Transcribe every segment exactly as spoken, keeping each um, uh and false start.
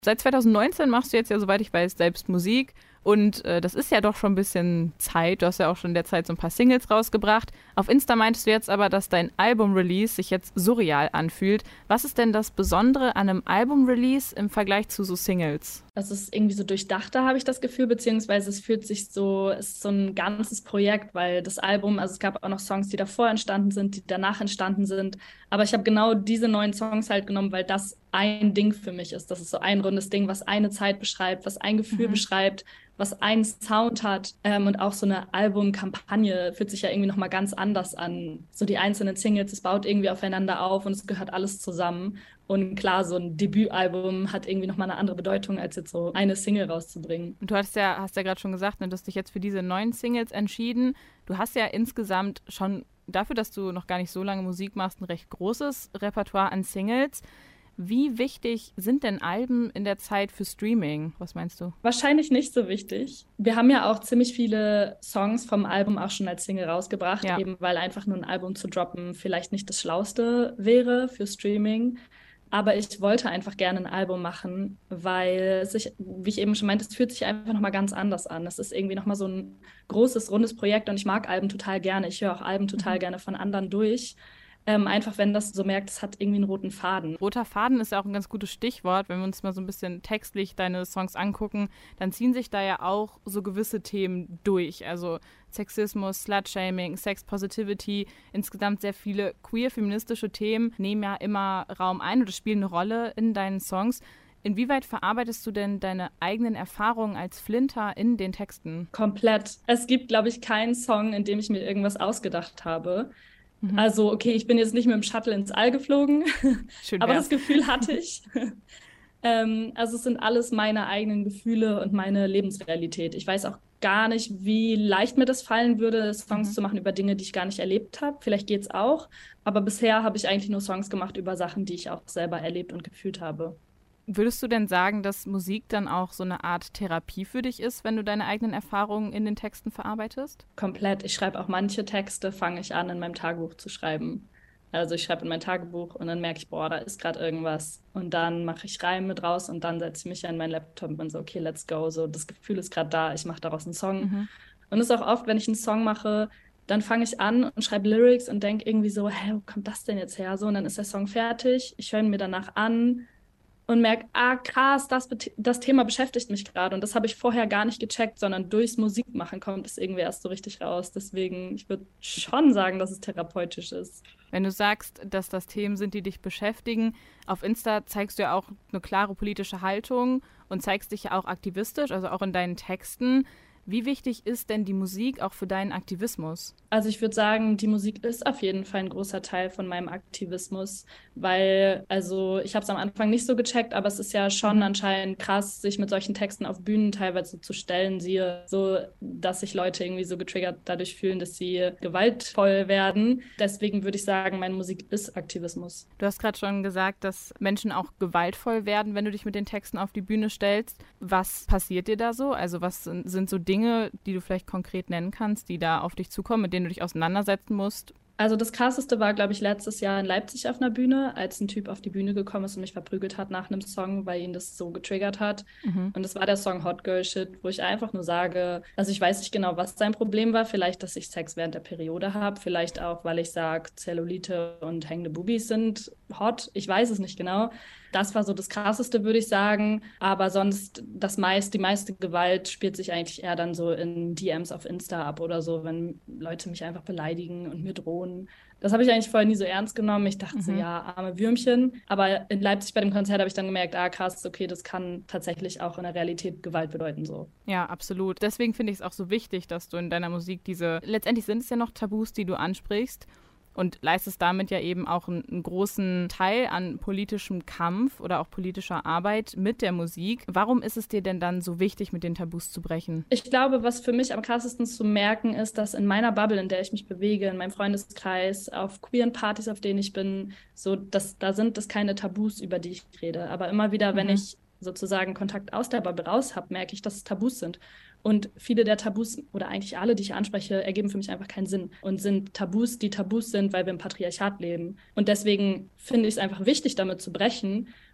Seit zwanzig neunzehn machst du jetzt ja, soweit ich weiß, selbst Musik. Und äh, das ist ja doch schon ein bisschen Zeit. Du hast ja auch schon in der Zeit so ein paar Singles rausgebracht. Auf Insta meintest du jetzt aber, dass dein Album-Release sich jetzt surreal anfühlt. Was ist denn das Besondere an einem Album-Release im Vergleich zu so Singles? Das ist irgendwie so durchdachter, habe ich das Gefühl, beziehungsweise es fühlt sich so, es ist so ein ganzes Projekt, weil das Album, also es gab auch noch Songs, die davor entstanden sind, die danach entstanden sind. Aber ich habe genau diese neuen Songs halt genommen, weil das ein Ding für mich ist. Das ist so ein rundes Ding, was eine Zeit beschreibt, was ein Gefühl Mhm. beschreibt, was einen Sound hat. Ähm, und auch so eine Albumkampagne fühlt sich ja irgendwie nochmal ganz anders an. So die einzelnen Singles, es baut irgendwie aufeinander auf und es gehört alles zusammen. Und klar, so ein Debütalbum hat irgendwie nochmal eine andere Bedeutung, als jetzt so eine Single rauszubringen. Und du hast ja, hast ja gerade schon gesagt, ne, du hast dich jetzt für diese neuen Singles entschieden. Du hast ja insgesamt schon dafür, dass du noch gar nicht so lange Musik machst, ein recht großes Repertoire an Singles. Wie wichtig sind denn Alben in der Zeit für Streaming? Was meinst du? Wahrscheinlich nicht so wichtig. Wir haben ja auch ziemlich viele Songs vom Album auch schon als Single rausgebracht, Ja. eben weil einfach nur ein Album zu droppen vielleicht nicht das Schlauste wäre für Streaming. Aber ich wollte einfach gerne ein Album machen, weil es sich, wie ich eben schon meinte, es fühlt sich einfach nochmal ganz anders an. Es ist irgendwie nochmal so ein großes, rundes Projekt und ich mag Alben total gerne. Ich höre auch Alben total Mhm. gerne von anderen durch. Ähm, einfach, wenn das so merkt, es hat irgendwie einen roten Faden. Roter Faden ist ja auch ein ganz gutes Stichwort. Wenn wir uns mal so ein bisschen textlich deine Songs angucken, dann ziehen sich da ja auch so gewisse Themen durch. Also Sexismus, Slutshaming, Sex Positivity, insgesamt sehr viele queer-feministische Themen nehmen ja immer Raum ein oder spielen eine Rolle in deinen Songs. Inwieweit verarbeitest du denn deine eigenen Erfahrungen als Flinter in den Texten? Komplett. Es gibt, glaube ich, keinen Song, in dem ich mir irgendwas ausgedacht habe. Mhm. Also, okay, ich bin jetzt nicht mit dem Shuttle ins All geflogen, Schön aber wär's. das Gefühl hatte ich. ähm, also, es sind alles meine eigenen Gefühle und meine Lebensrealität. Ich weiß auch gar nicht, wie leicht mir das fallen würde, Songs Mhm. zu machen über Dinge, die ich gar nicht erlebt habe. Vielleicht geht's auch, aber bisher habe ich eigentlich nur Songs gemacht über Sachen, die ich auch selber erlebt und gefühlt habe. Würdest du denn sagen, dass Musik dann auch so eine Art Therapie für dich ist, wenn du deine eigenen Erfahrungen in den Texten verarbeitest? Komplett. Ich schreibe auch manche Texte, fange ich an, in meinem Tagebuch zu schreiben. Also ich schreibe in mein Tagebuch und dann merke ich, boah, da ist gerade irgendwas. Und dann mache ich Reime draus und dann setze ich mich an meinen Laptop und bin so, okay, let's go. So, das Gefühl ist gerade da, ich mache daraus einen Song. Mhm. Und es ist auch oft, wenn ich einen Song mache, dann fange ich an und schreibe Lyrics und denke irgendwie so, hä, wo kommt das denn jetzt her? So, und dann ist der Song fertig. Ich höre ihn mir danach an und merke, ah, krass, das, das Thema beschäftigt mich gerade. Und das habe ich vorher gar nicht gecheckt, sondern durchs Musikmachen kommt es irgendwie erst so richtig raus. Deswegen, ich würde schon sagen, dass es therapeutisch ist. Wenn du sagst, dass das Themen sind, die dich beschäftigen, auf Insta zeigst du ja auch eine klare politische Haltung und zeigst dich ja auch aktivistisch, also auch in deinen Texten. Wie wichtig ist denn die Musik auch für deinen Aktivismus? Also ich würde sagen, die Musik ist auf jeden Fall ein großer Teil von meinem Aktivismus, weil, also ich habe es am Anfang nicht so gecheckt, aber es ist ja schon Mhm. anscheinend krass, sich mit solchen Texten auf Bühnen teilweise zu stellen, siehe so, dass sich Leute irgendwie so getriggert dadurch fühlen, dass sie gewaltvoll werden. Deswegen würde ich sagen, meine Musik ist Aktivismus. Du hast gerade schon gesagt, dass Menschen auch gewaltvoll werden, wenn du dich mit den Texten auf die Bühne stellst. Was passiert dir da so? Also was sind, sind so Dinge, die du vielleicht konkret nennen kannst, die da auf dich zukommen, mit denen du dich auseinandersetzen musst? Also das Krasseste war, glaube ich, letztes Jahr in Leipzig auf einer Bühne, als ein Typ auf die Bühne gekommen ist und mich verprügelt hat nach einem Song, weil ihn das so getriggert hat. Mhm. Und das war der Song Hot Girl Shit, wo ich einfach nur sage, also ich weiß nicht genau, was sein Problem war. Vielleicht, dass ich Sex während der Periode habe. Vielleicht auch, weil ich sage, Zellulite und hängende Bubis sind hot. Ich weiß es nicht genau. Das war so das Krasseste, würde ich sagen. Aber sonst, das meist, die meiste Gewalt spielt sich eigentlich eher dann so in D Ms auf Insta ab oder so, wenn Leute mich einfach beleidigen und mir drohen. Das habe ich eigentlich vorher nie so ernst genommen. Ich dachte so, Mhm. ja, arme Würmchen. Aber in Leipzig bei dem Konzert habe ich dann gemerkt, ah, krass, okay, das kann tatsächlich auch in der Realität Gewalt bedeuten, so. Ja, absolut. Deswegen finde ich es auch so wichtig, dass du in deiner Musik diese, letztendlich sind es ja noch Tabus, die du ansprichst und leistest damit ja eben auch einen, einen großen Teil an politischem Kampf oder auch politischer Arbeit mit der Musik. Warum ist es dir denn dann so wichtig, mit den Tabus zu brechen? Ich glaube, was für mich am krassesten zu merken ist, dass in meiner Bubble, in der ich mich bewege, in meinem Freundeskreis, auf queeren Partys, auf denen ich bin, so, dass, da sind es keine Tabus, über die ich rede. Aber immer wieder, wenn Mhm. ich sozusagen Kontakt aus der Bubble raus habe, merke ich, dass es Tabus sind. Und viele der Tabus oder eigentlich alle, die ich anspreche, ergeben für mich einfach keinen Sinn und sind Tabus, die Tabus sind, weil wir im Patriarchat leben. Und deswegen finde ich es einfach wichtig, damit zu brechen.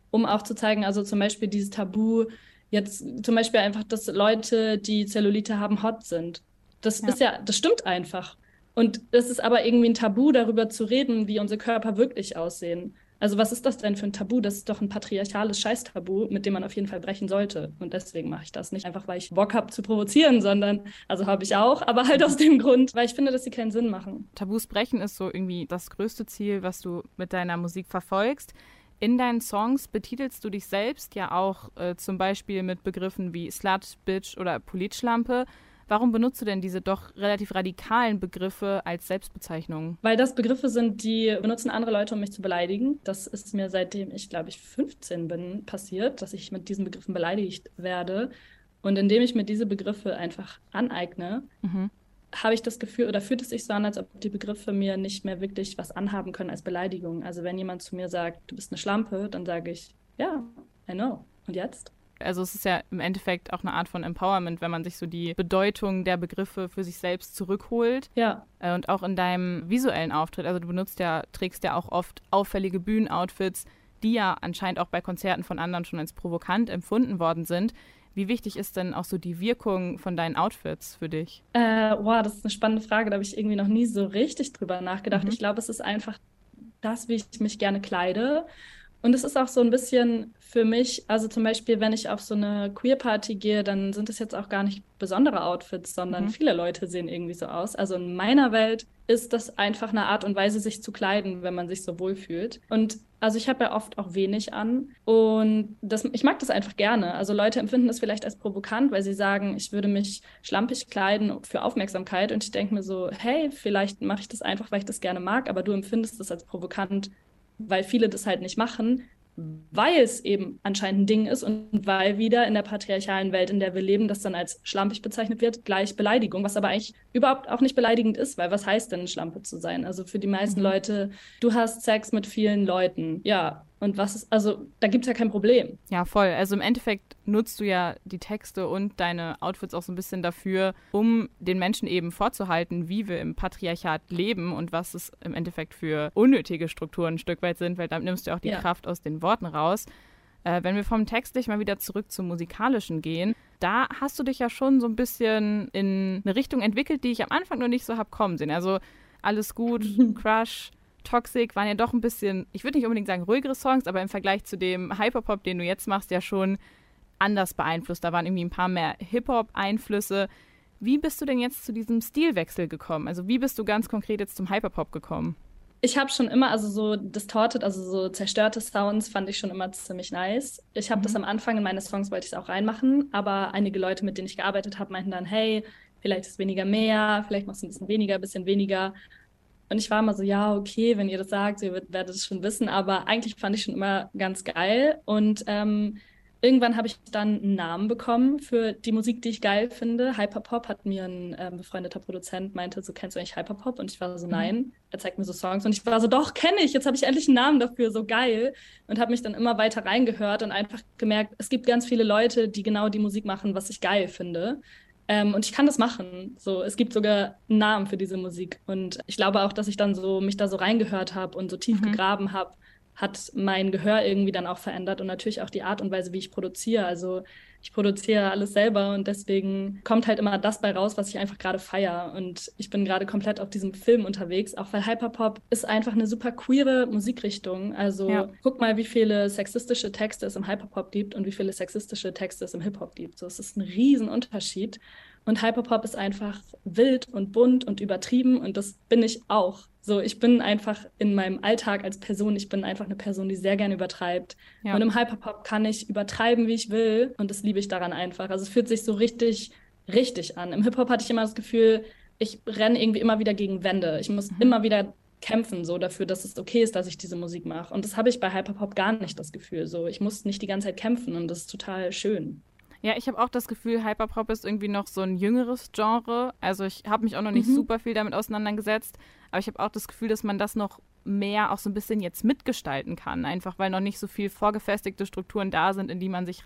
um auch zu zeigen, also zum Beispiel dieses Tabu, jetzt zum Beispiel einfach, dass Leute, die Zellulite haben, hot sind. Das Ja. ist ja, das stimmt einfach. Und es ist aber irgendwie ein Tabu, darüber zu reden, wie unsere Körper wirklich aussehen. Also was ist das denn für ein Tabu? Das ist doch ein patriarchales Scheißtabu, mit dem man auf jeden Fall brechen sollte. Und deswegen mache ich das nicht einfach, weil ich Bock habe zu provozieren, sondern, also habe ich auch, aber halt aus dem Grund, weil ich finde, dass sie keinen Sinn machen. Tabus brechen ist so irgendwie das größte Ziel, was du mit deiner Musik verfolgst. In deinen Songs betitelst du dich selbst ja auch äh, zum Beispiel mit Begriffen wie Slut, Bitch oder Politschlampe. Warum benutzt du denn diese doch relativ radikalen Begriffe als Selbstbezeichnung? Weil das Begriffe sind, die benutzen andere Leute, um mich zu beleidigen. Das ist mir, seitdem ich, glaube ich, fünfzehn bin, passiert, dass ich mit diesen Begriffen beleidigt werde. Und indem ich mir diese Begriffe einfach aneigne, Mhm. habe ich das Gefühl, oder fühlt es sich so an, als ob die Begriffe mir nicht mehr wirklich was anhaben können als Beleidigung. Also wenn jemand zu mir sagt, du bist eine Schlampe, dann sage ich, ja, I know. Und jetzt? Also es ist ja im Endeffekt auch eine Art von Empowerment, wenn man sich so die Bedeutung der Begriffe für sich selbst zurückholt. Ja. Äh, Und auch in deinem visuellen Auftritt, also du benutzt ja, trägst ja auch oft auffällige Bühnenoutfits, die ja anscheinend auch bei Konzerten von anderen schon als provokant empfunden worden sind. Wie wichtig ist denn auch so die Wirkung von deinen Outfits für dich? Äh, wow, das ist eine spannende Frage. Da habe ich irgendwie noch nie so richtig drüber nachgedacht. Mhm. Ich glaube, es ist einfach das, wie ich mich gerne kleide. Und es ist auch so ein bisschen für mich, also zum Beispiel, wenn ich auf so eine Queer-Party gehe, dann sind es jetzt auch gar nicht besondere Outfits, sondern Mhm. viele Leute sehen irgendwie so aus. Also in meiner Welt ist das einfach eine Art und Weise, sich zu kleiden, wenn man sich so wohlfühlt. Und also ich habe ja oft auch wenig an und das, ich mag das einfach gerne. Also Leute empfinden das vielleicht als provokant, weil sie sagen, ich würde mich schlampig kleiden für Aufmerksamkeit. Und ich denke mir so, hey, vielleicht mache ich das einfach, weil ich das gerne mag, aber du empfindest das als provokant, weil viele das halt nicht machen, weil es eben anscheinend ein Ding ist und weil wieder in der patriarchalen Welt, in der wir leben, das dann als schlampig bezeichnet wird, gleich Beleidigung, was aber eigentlich überhaupt auch nicht beleidigend ist, weil was heißt denn, eine Schlampe zu sein? Also für die meisten Mhm. Leute, du hast Sex mit vielen Leuten, ja, und was ist, also da gibt es ja kein Problem. Ja, voll. Also im Endeffekt nutzt du ja die Texte und deine Outfits auch so ein bisschen dafür, um den Menschen eben vorzuhalten, wie wir im Patriarchat leben und was es im Endeffekt für unnötige Strukturen ein Stück weit sind, weil damit nimmst du auch die Ja. Kraft aus den Worten raus. Äh, wenn wir vom Textlich mal wieder zurück zum Musikalischen gehen, da hast du dich ja schon so ein bisschen in eine Richtung entwickelt, die ich am Anfang noch nicht so habe kommen sehen. Also Alles gut, Crush, Toxic waren ja doch ein bisschen, ich würde nicht unbedingt sagen ruhigere Songs, aber im Vergleich zu dem Hyperpop, den du jetzt machst, ja schon anders beeinflusst. Da waren irgendwie ein paar mehr Hip-Hop-Einflüsse. Wie bist du denn jetzt zu diesem Stilwechsel gekommen? Also wie bist du ganz konkret jetzt zum Hyperpop gekommen? Ich habe schon immer, also so distorted, also so zerstörte Sounds fand ich schon immer ziemlich nice. Ich habe Mhm. das am Anfang in meine Songs, wollte ich es auch reinmachen, aber einige Leute, mit denen ich gearbeitet habe, meinten dann, hey, vielleicht ist weniger mehr, vielleicht machst du ein bisschen weniger, ein bisschen weniger. Und ich war immer so, ja, okay, wenn ihr das sagt, ihr werdet es schon wissen, aber eigentlich fand ich schon immer ganz geil. Und ähm, irgendwann habe ich dann einen Namen bekommen für die Musik, die ich geil finde. Hyperpop hat mir ein ähm, befreundeter Produzent meinte, so, kennst du eigentlich Hyperpop? Und ich war so, nein. Er zeigt mir so Songs und ich war so, doch, kenne ich. Jetzt habe ich endlich einen Namen dafür, so geil. Und habe mich dann immer weiter reingehört und einfach gemerkt, es gibt ganz viele Leute, die genau die Musik machen, was ich geil finde. Ähm, und ich kann das machen. So, es gibt sogar einen Namen für diese Musik. Und ich glaube auch, dass ich dann so mich da so reingehört habe und so tief Mhm. gegraben habe, hat mein Gehör irgendwie dann auch verändert und natürlich auch die Art und Weise, wie ich produziere. Also ich produziere alles selber und deswegen kommt halt immer das bei raus, was ich einfach gerade feiere. Und ich bin gerade komplett auf diesem Film unterwegs, auch weil Hyperpop ist einfach eine super queere Musikrichtung. Also Ja. guck mal, wie viele sexistische Texte es im Hyperpop gibt und wie viele sexistische Texte es im Hip-Hop gibt. So, es ist ein Riesenunterschied. Und Hyperpop ist einfach wild und bunt und übertrieben und das bin ich auch. So, ich bin einfach in meinem Alltag als Person, ich bin einfach eine Person, die sehr gerne übertreibt. Ja. Und im Hyperpop kann ich übertreiben, wie ich will und das liebe ich daran einfach. Also es fühlt sich so richtig, richtig an. Im Hip-Hop hatte ich immer das Gefühl, ich renne irgendwie immer wieder gegen Wände. Ich muss Mhm. immer wieder kämpfen so dafür, dass es okay ist, dass ich diese Musik mache. Und das habe ich bei Hyperpop gar nicht das Gefühl. So, ich muss nicht die ganze Zeit kämpfen und das ist total schön. Ja, ich habe auch das Gefühl, Hyperpop ist irgendwie noch so ein jüngeres Genre. Also ich habe mich auch noch nicht Mhm. super viel damit auseinandergesetzt, aber ich habe auch das Gefühl, dass man das noch mehr auch so ein bisschen jetzt mitgestalten kann, einfach weil noch nicht so viel vorgefestigte Strukturen da sind, in die man sich reinziehen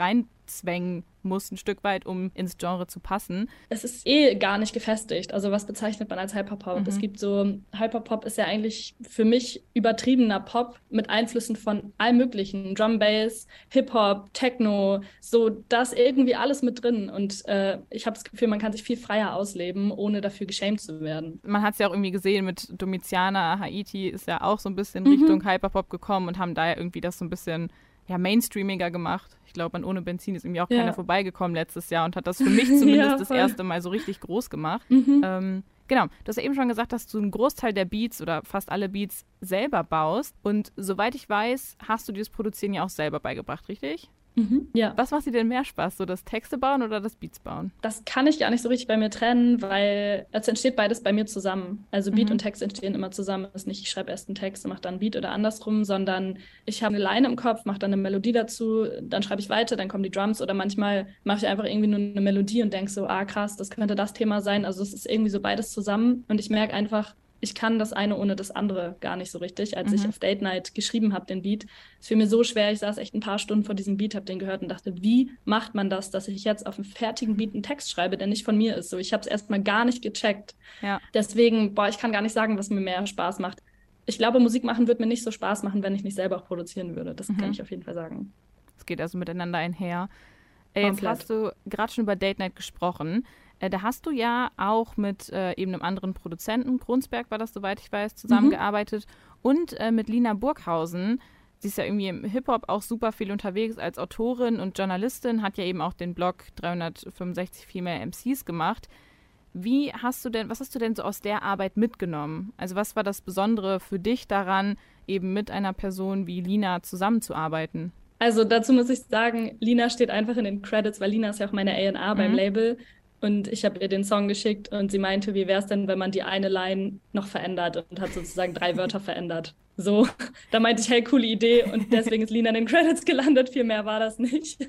zwängen muss, ein Stück weit, um ins Genre zu passen. Es ist eh gar nicht gefestigt. Also was bezeichnet man als Hyperpop? Mhm. Es gibt so, Hyperpop ist ja eigentlich für mich übertriebener Pop mit Einflüssen von allem möglichen. Drum Bass, Hip-Hop, Techno, so das irgendwie alles mit drin. Und äh, ich habe das Gefühl, man kann sich viel freier ausleben, ohne dafür geschämt zu werden. Man hat es ja auch irgendwie gesehen mit Domiziana, Haiti ist ja auch so ein bisschen Mhm. Richtung Hyperpop gekommen und haben da ja irgendwie das so ein bisschen ja, mainstreamiger gemacht. Ich glaube, an Ohne Benzin ist irgendwie auch Ja. keiner vorbeigekommen letztes Jahr und hat das für mich zumindest Ja, das voll. erste Mal so richtig groß gemacht. Mhm. Ähm, genau, du hast ja eben schon gesagt, dass du einen Großteil der Beats oder fast alle Beats selber baust. Und soweit ich weiß, hast du dir das Produzieren ja auch selber beigebracht, richtig? Mhm. Ja. Was macht dir denn mehr Spaß, so das Texte bauen oder das Beats bauen? Das kann ich gar nicht so richtig bei mir trennen, weil es entsteht beides bei mir zusammen. Also Beat Mhm. und Text entstehen immer zusammen. Es ist nicht, ich schreibe erst einen Text und mache dann einen Beat oder andersrum, sondern ich habe eine Line im Kopf, mache dann eine Melodie dazu, dann schreibe ich weiter, dann kommen die Drums oder manchmal mache ich einfach irgendwie nur eine Melodie und denke so, ah krass, das könnte das Thema sein. Also es ist irgendwie so beides zusammen und ich merke einfach, ich kann das eine ohne das andere gar nicht so richtig. Als Mhm. ich auf Date Night geschrieben habe, den Beat, es fiel mir so schwer. Ich saß echt ein paar Stunden vor diesem Beat, habe den gehört und dachte, wie macht man das, dass ich jetzt auf einem fertigen Beat einen Text schreibe, der nicht von mir ist? So, ich habe es erstmal gar nicht gecheckt. Ja. Deswegen, boah, ich kann gar nicht sagen, was mir mehr Spaß macht. Ich glaube, Musik machen würde mir nicht so Spaß machen, wenn ich nicht selber auch produzieren würde. Das Mhm. kann ich auf jeden Fall sagen. Es geht also miteinander einher. Äh, jetzt Komplett. hast du gerade schon über Date Night gesprochen. Äh, da hast du ja auch mit äh, eben einem anderen Produzenten, Grunsberg war das, soweit ich weiß, zusammengearbeitet. Und äh, mit Lina Burghausen. Sie ist ja irgendwie im Hip-Hop auch super viel unterwegs als Autorin und Journalistin, hat ja eben auch den Blog dreihundertfünfundsechzig Female M Cs gemacht. Wie hast du denn, was hast du denn so aus der Arbeit mitgenommen? Also was war das Besondere für dich daran, eben mit einer Person wie Lina zusammenzuarbeiten? Also dazu muss ich sagen, Lina steht einfach in den Credits, weil Lina ist ja auch meine A und R beim Mhm. Label. Und ich habe ihr den Song geschickt und sie meinte, wie wäre es denn, wenn man die eine Line noch verändert und hat sozusagen drei Wörter verändert. So, da meinte ich, hey, coole Idee und deswegen ist Lina in den Credits gelandet, viel mehr war das nicht.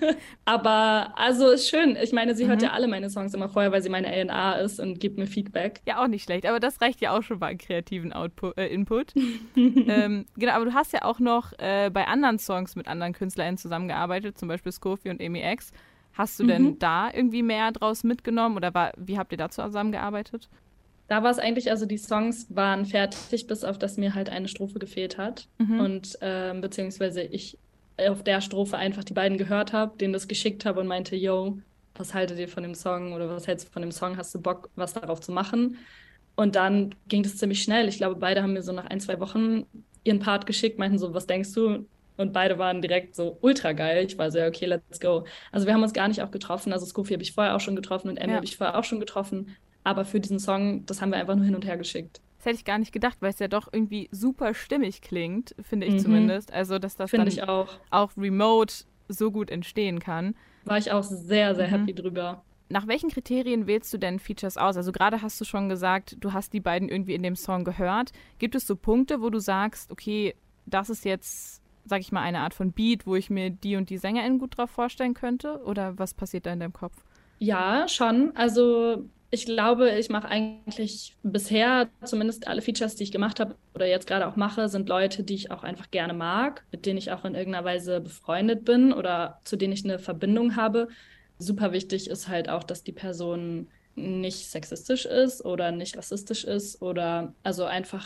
Aber also ist schön, ich meine, sie hört Mhm. ja alle meine Songs immer vorher, weil sie meine A und R ist und gibt mir Feedback. Ja, auch nicht schlecht, aber das reicht ja auch schon bei kreativen Output, äh, Input. ähm, genau, aber du hast ja auch noch äh, bei anderen Songs mit anderen KünstlerInnen zusammengearbeitet, zum Beispiel Skofi und Emi X. Hast du denn Mhm. da irgendwie mehr draus mitgenommen oder war, wie habt ihr da zusammengearbeitet? Da war es eigentlich, also die Songs waren fertig, bis auf dass mir halt eine Strophe gefehlt hat. Mhm. Und ähm, beziehungsweise ich auf der Strophe einfach die beiden gehört habe, denen das geschickt habe und meinte, yo, was haltet ihr von dem Song oder was hältst du von dem Song? Hast du Bock, was darauf zu machen? Und dann ging das ziemlich schnell. Ich glaube, beide haben mir so nach ein, zwei Wochen ihren Part geschickt, meinten so, was denkst du? Und beide waren direkt so ultra geil. Ich war so, ja, okay, let's go. Also wir haben uns gar nicht auch getroffen. Also Skofi habe ich vorher auch schon getroffen und Emmy Ja. habe ich vorher auch schon getroffen. Aber für diesen Song, das haben wir einfach nur hin und her geschickt. Das hätte ich gar nicht gedacht, weil es ja doch irgendwie super stimmig klingt, finde ich Mhm. zumindest. Also, dass das Finde dann ich auch. auch remote so gut entstehen kann. War ich auch sehr, sehr Mhm. happy drüber. Nach welchen Kriterien wählst du denn Features aus? Also gerade hast du schon gesagt, du hast die beiden irgendwie in dem Song gehört. Gibt es so Punkte, wo du sagst, okay, das ist jetzt, sag ich mal, eine Art von Beat, wo ich mir die und die SängerInnen gut drauf vorstellen könnte? Oder was passiert da in deinem Kopf? Ja, schon. Also ich glaube, ich mache eigentlich bisher zumindest alle Features, die ich gemacht habe oder jetzt gerade auch mache, sind Leute, die ich auch einfach gerne mag, mit denen ich auch in irgendeiner Weise befreundet bin oder zu denen ich eine Verbindung habe. Super wichtig ist halt auch, dass die Person nicht sexistisch ist oder nicht rassistisch ist oder also einfach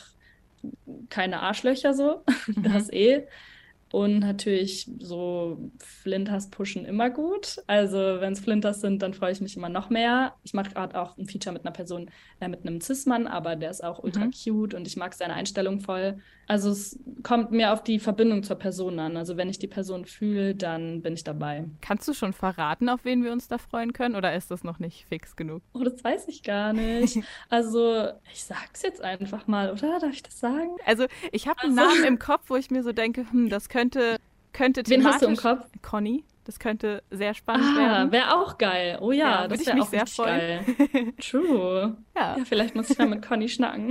keine Arschlöcher so, das eh. Und natürlich so Flinters pushen immer gut. Also wenn es Flinters sind, dann freue ich mich immer noch mehr. Ich mache gerade auch ein Feature mit einer Person, äh, mit einem Cis-Mann, aber der ist auch ultra Mhm. cute und ich mag seine Einstellung voll. Also es kommt mir auf die Verbindung zur Person an. Also wenn ich die Person fühle, dann bin ich dabei. Kannst du schon verraten, auf wen wir uns da freuen können? Oder ist das noch nicht fix genug? Oh, das weiß ich gar nicht. Also ich sag's jetzt einfach mal, oder? Darf ich das sagen? Also ich habe einen Also- Namen im Kopf, wo ich mir so denke, hm, das könnte, könnte Wen hast du im thematisch- Kopf? Conny, das könnte sehr spannend Ah, werden. wäre auch geil. Oh ja, Ja, das würde ich wäre mich auch sehr richtig freuen. geil. True. Ja. Ja, vielleicht muss ich mal mit Conny schnacken.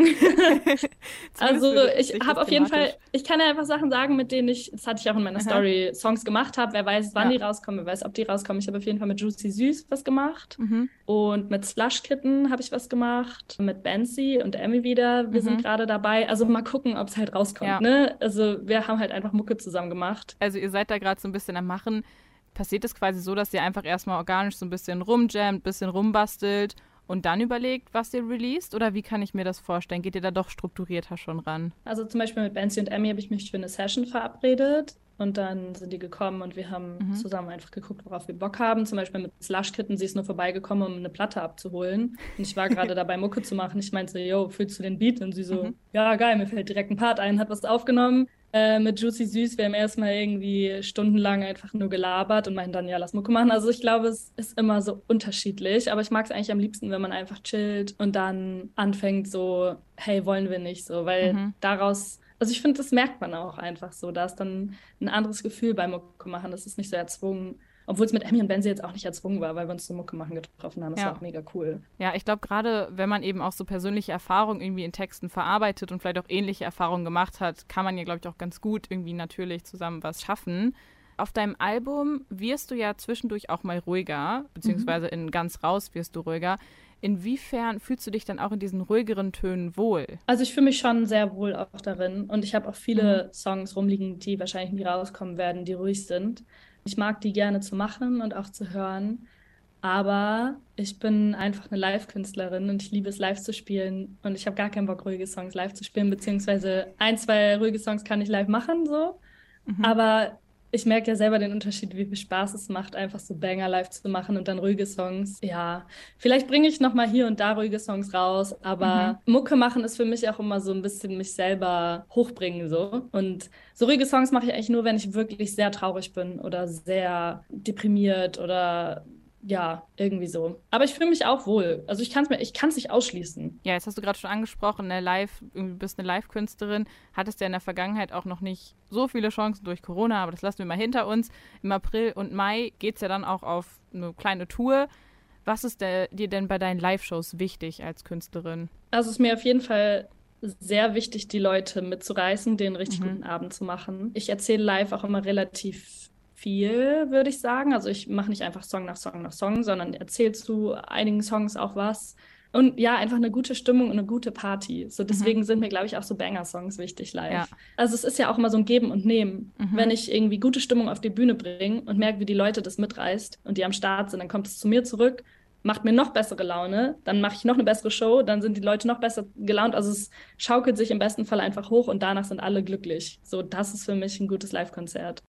Also würde ich sich habe das auf jeden thematisch- Fall, ich kann ja einfach Sachen sagen, mit denen ich, das hatte ich auch in meiner Aha. Story, Songs gemacht habe. Wer weiß, wann Ja. die rauskommen, wer weiß, ob die rauskommen. Ich habe auf jeden Fall mit Juicy Süß was gemacht. Mhm. Und mit Slush Kitten habe ich was gemacht. Mit Bansi und Emmy wieder. Wir Mhm. sind gerade dabei. Also mal gucken, ob es halt rauskommt. Ja. Ne? Also wir haben halt einfach Mucke zusammen gemacht. Also ihr seid da gerade so ein bisschen am Machen. passiert es quasi so, dass ihr einfach erstmal organisch so ein bisschen rumjammt, ein bisschen rumbastelt und dann überlegt, was ihr released? Oder wie kann ich mir das vorstellen? Geht ihr da doch strukturierter schon ran? Also zum Beispiel mit Benzi und Emmy habe ich mich für eine Session verabredet. Und dann sind die gekommen und wir haben mhm. zusammen einfach geguckt, worauf wir Bock haben. Zum Beispiel mit Slush Kitten, sie ist nur vorbeigekommen, um eine Platte abzuholen. Und ich war gerade dabei, Mucke zu machen. Ich meinte, yo, fühlst du den Beat? Und sie so, mhm. ja, geil, mir fällt direkt ein Part ein, hat was aufgenommen. Äh, mit Juicy Süß, wir haben erstmal irgendwie stundenlang einfach nur gelabert und meinten dann, ja, lass Mucke machen. Also ich glaube, es ist immer so unterschiedlich. Aber ich mag es eigentlich am liebsten, wenn man einfach chillt und dann anfängt so, hey, wollen wir nicht so. Weil mhm. daraus... Also ich finde, das merkt man auch einfach so. Da ist dann ein anderes Gefühl beim Mucke machen. Das ist nicht so erzwungen. Obwohl es mit Emmy und Benzi jetzt auch nicht erzwungen war, weil wir uns zum Mucke machen getroffen haben. Das ja. war auch mega cool. Ja, ich glaube, gerade wenn man eben auch so persönliche Erfahrungen irgendwie in Texten verarbeitet und vielleicht auch ähnliche Erfahrungen gemacht hat, kann man ja, glaube ich, auch ganz gut irgendwie natürlich zusammen was schaffen. Auf deinem Album wirst du ja zwischendurch auch mal ruhiger, beziehungsweise in Ganz raus wirst du ruhiger. Inwiefern fühlst du dich dann auch in diesen ruhigeren Tönen wohl? Also ich fühle mich schon sehr wohl auch darin und ich habe auch viele mhm. Songs rumliegen, die wahrscheinlich nie rauskommen werden, die ruhig sind. Ich mag die gerne zu machen und auch zu hören, aber ich bin einfach eine Live-Künstlerin und ich liebe es, live zu spielen und ich habe gar keinen Bock, ruhige Songs live zu spielen, beziehungsweise ein, zwei ruhige Songs kann ich live machen, so, mhm. aber ich merke ja selber den Unterschied, wie viel Spaß es macht, einfach so Banger live zu machen und dann ruhige Songs. Ja, vielleicht bringe ich nochmal hier und da ruhige Songs raus, aber mhm. Mucke machen ist für mich auch immer so ein bisschen mich selber hochbringen so. Und so ruhige Songs mache ich eigentlich nur, wenn ich wirklich sehr traurig bin oder sehr deprimiert oder ja, irgendwie so. Aber ich fühle mich auch wohl. Also ich kann es mir, ich kann es nicht ausschließen. Ja, jetzt hast du gerade schon angesprochen, ne, live, du bist eine Live-Künstlerin, hattest ja in der Vergangenheit auch noch nicht so viele Chancen durch Corona, aber das lassen wir mal hinter uns. Im April und Mai geht es ja dann auch auf eine kleine Tour. Was ist der, dir denn bei deinen Live-Shows wichtig als Künstlerin? Also es ist mir auf jeden Fall sehr wichtig, die Leute mitzureißen, den richtig mhm. guten Abend zu machen. Ich erzähle live auch immer relativ viel, würde ich sagen. Also ich mache nicht einfach Song nach Song nach Song, sondern erzähle zu einigen Songs auch was. Und ja, einfach eine gute Stimmung und eine gute Party. So deswegen mhm. sind mir, glaube ich, auch so Banger-Songs wichtig live. Ja. Also es ist ja auch immer so ein Geben und Nehmen. Mhm. Wenn ich irgendwie gute Stimmung auf die Bühne bringe und merke, wie die Leute das mitreißt und die am Start sind, dann kommt es zu mir zurück, macht mir noch bessere Laune, dann mache ich noch eine bessere Show, dann sind die Leute noch besser gelaunt. Also es schaukelt sich im besten Fall einfach hoch und danach sind alle glücklich. So, das ist für mich ein gutes Live-Konzert.